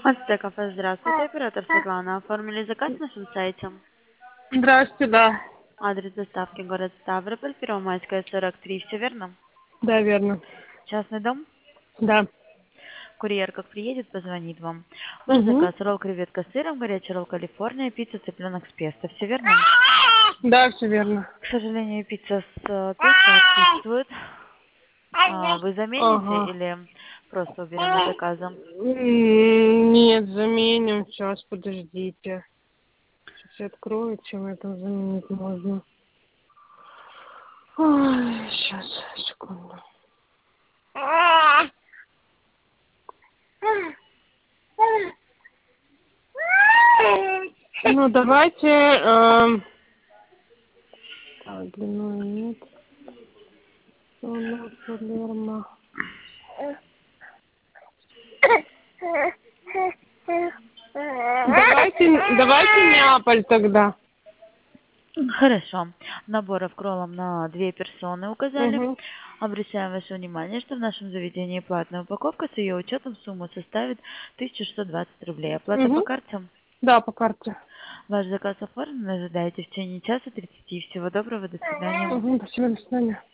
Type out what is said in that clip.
Ацтекафе, здравствуйте, оператор Светлана. Оформили заказ на нашем сайте. Здравствуйте, да. Адрес доставки город Ставрополь, Первомайская, 43, все верно? Да, верно. Частный дом? Да. Курьер как приедет, позвонит вам. Ваш Угу. заказ: ролл креветка с сыром, горячий ролл Калифорния, пицца цыпленок с песто. Все верно? Да, все верно. К сожалению, пицца с песто отсутствует. Вы замените Ага. или просто уберем из заказа? Нет, заменим. Сейчас, подождите. Сейчас я открою, чем это заменить можно. Ой, сейчас, секунду. Ну, давайте... так, длину нет. Палермо. Давайте Неаполь тогда. Хорошо. Наборов кроллом на 2 персоны указали. Угу. Обращаем ваше внимание, что в нашем заведении платная упаковка с ее учетом сумма составит 1620 рублей. Оплата по Угу. карте. Да, по карте. Ваш заказ оформлен. Ожидайте в течение часа 30. Всего доброго. До свидания. Угу, спасибо, до свидания.